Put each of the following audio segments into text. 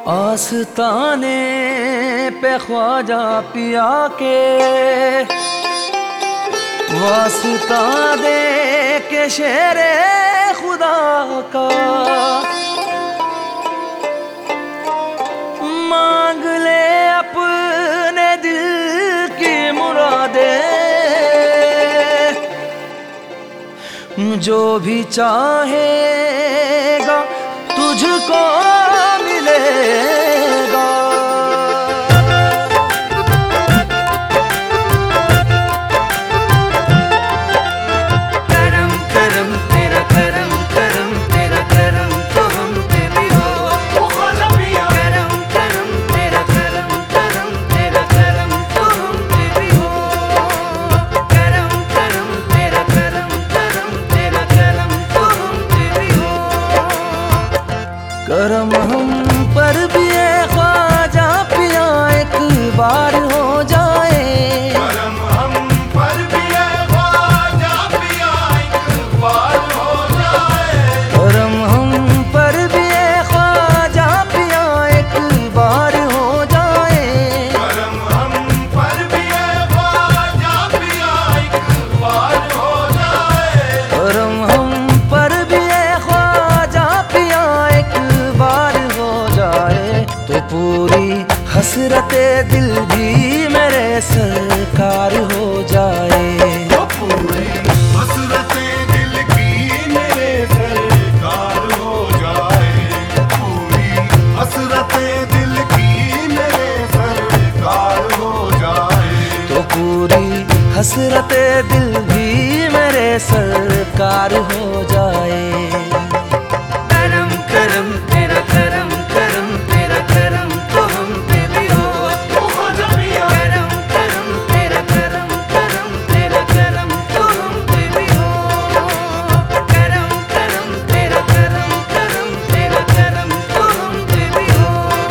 आस्ताने पे ख्वाजा पिया के वास्ता दे के शेरे खुदा का मांग ले अपने दिल की मुरादे, जो भी चाहेगा तुझको मिलेगा। करम करम तेरा करम करम तेरा करम तो हम पे भी हो। करम करम तेरा करम करम तेरा करम तो हम पे भी हो। करम करम तेरा करम करम तेरा करम तो हम पे भी हो। करम हम पर भी है ख्वाजा पिया एक बार हो जाए। करम हम पर भी है ख्वाजा पिया एक बार हो जाए। करम हम पर भी है ख्वाजा पिया एक बार हो जाए। करम हम पर भी है ख्वाजा पिया एक बार हो जाए। करम हम पर भी है ख्वाजा पिया एक बार हो जाए, तो पूरी हसरते दिल भी मेरे सरकार हो जाए। तो पूरी हसरते दिल की मेरे सरकार हो जाए। पूरी हसरते दिल की मेरे सरकार हो जाए। तो पूरी हसरते दिल भी मेरे सरकार हो जाए। करम करम तेरा करम करम तेरा करम तो हम पे भी हो। करम करम तेरा करम करम तेरा करम तो हम पे भी हो। करम करम तेरा करम करम तेरा करम तो हम पे भी हो।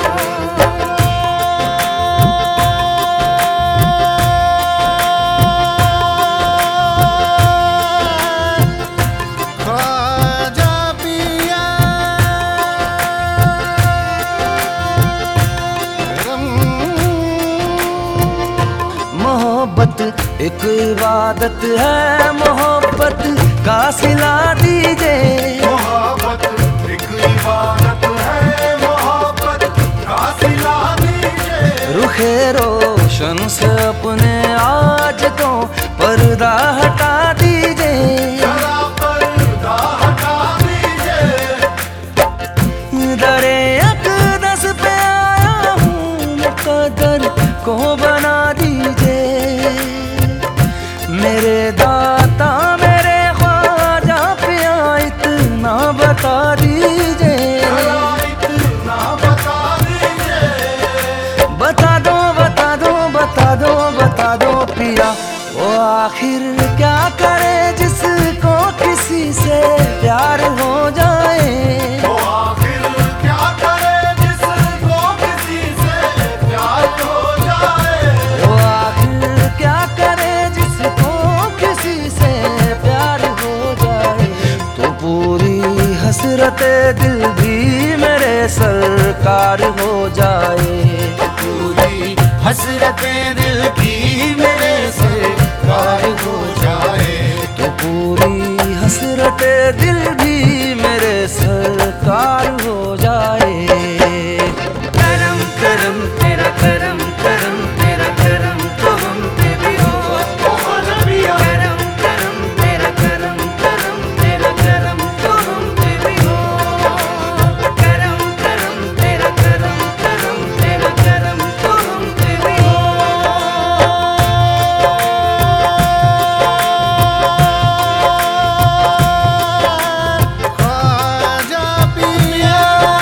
ख्वाजा पिया मोहब्बत एक इबादत है, मोहब्बत का सिला दीजिए। मोहब्बत एक इबादत है, मोहब्बत का सिला दीजिए। रुखे रोशन से अपने आज तो पर्दा हटा दीजिए। जरा पर्दा हटा दीजिए। दरे अक़दस पे आया हूँ, मुक़द्दर को बना दीजिए। मेरे दाता मेरे ख्वाजा पिया इतना बता दीजिए। जरा इतना बता दीजिए। बता दो बता दो बता दो बता दो पिया, वो आखिर क्या करे जिसको किसी से प्यार हो जाए। वो आखिर क्या करे जिसको किसी से प्यार हो जाए। वो आखिर क्या करे जिसको किसी से प्यार हो जाए, तो पूरी हसरते दिल भी मेरे सरकार हो जाए। पूरी हसरते दिल की मेरे सरकार हो जाए। तो पूरी हसरते दिल भी मेरे सरकार हो जाए। करम करम तेरा करम करम तेरा करम तो हम पे भी हो। करम करम तेरा करम करम तेरा करम तो हम पे भी हो। करम करम तेरा करम करम तेरा करम तो हम पे भी हो। ख्वाजा पिया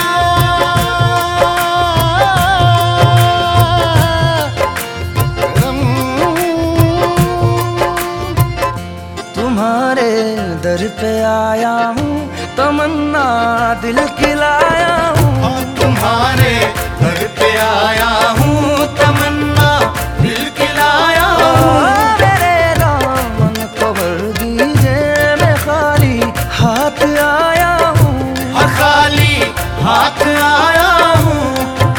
तुम्हारे दर पे आया हूँ, तमन्ना दिल की लाया हूँ। और तुम्हारे घर पे आया हूँ, तमन्ना दिल की लाया हूँ। मेरे दामन को भर दीजिए, मैं खाली हाथ आया हूँ। खाली हाथ आया हूँ।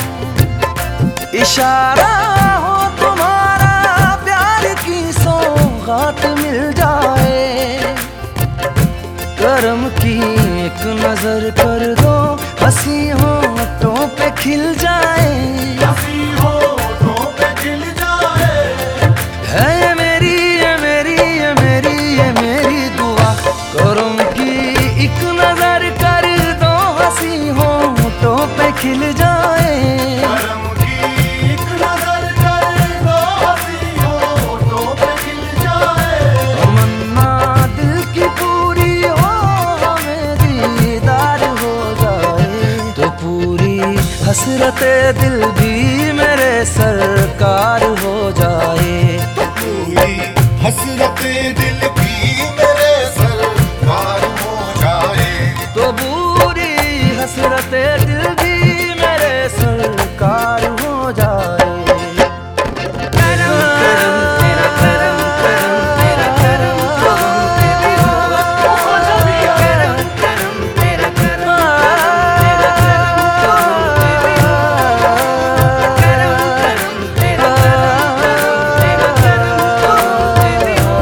करम की एक नजर कर दो, हंसी होठों पे खिल जाए, हंसी होठों पे खिल जाए। है ये मेरी ये मेरी ये मेरी ये मेरी दुआ। करम की एक नजर कर दो, हंसी होठों पे खिल जाए, करम की एक नजर कर दो, हंसी होठों पे खिल जाए। तमन्ना दिल की पूरी हो, हमें दीदार हो जाए, तो पूरी हसरते दिल भी मेरे सरकार हो जाए। पूरी हसरते दिल की मेरे सरकार हो जाए। तो पूरी हसरते दिल भी मेरे सरकार हो जाए। करम करम तेरा करम करम तेरा करम तो हम पे भी हो। करम करम तेरा करम तेरा करम तो हम पे भी हो। करम करम तेरा करम तेरा करम तो हम पे भी हो।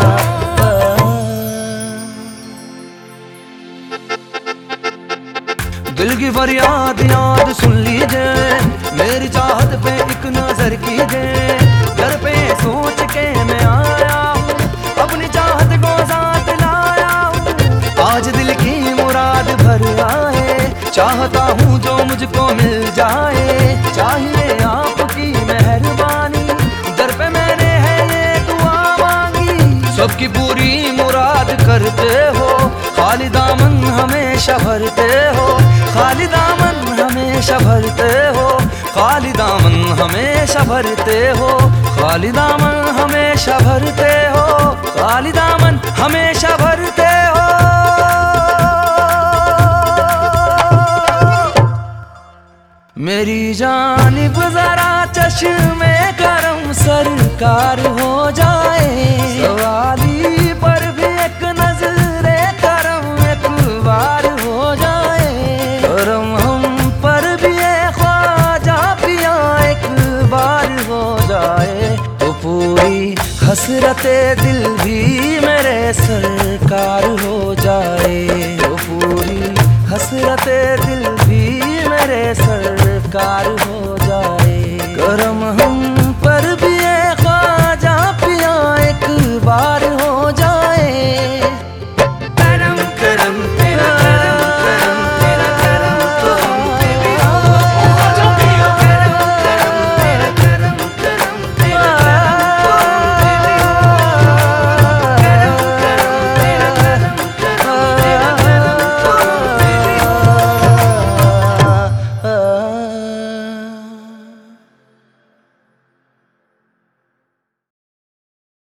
दिल की फरियाद याद सुन लीजिए, मेरी चाहत पे एक नजर कीजिए। घर पे सोच के मैं आया हूँ, अपनी चाहत को साथ लाया हूँ। आज दिल की मुराद भर आए, चाहता हूँ जो मुझको मिल जाए। चाहिए आपकी मेहरबानी, दर पे मैंने है ये दुआ मांगी। सबकी पूरी मुराद करते हो, खाली दामन हमेशा भरते हो, खाली दामन हमेशा भरते हो, खाली दामन हमेशा भरते हो, खाली दामन हमेशा भरते हो, खाली दामन हमेशा भरते हो। मेरी जानिब जरा चश्मे करम सरकार हो जाए। सवाली पर भी एक नजरे करम एक बार हो जाए। करम हम पर भी ये ख्वाजा पिया एक बार हो जाए, तो पूरी हसरते दिल भी मेरे सरकार हो जाए। तो पूरी हसरते दिल भी मेरे सरकार हो जाए। करम हम पर भी ये ख्वाजा पिया एक बार हो जाए। करम करम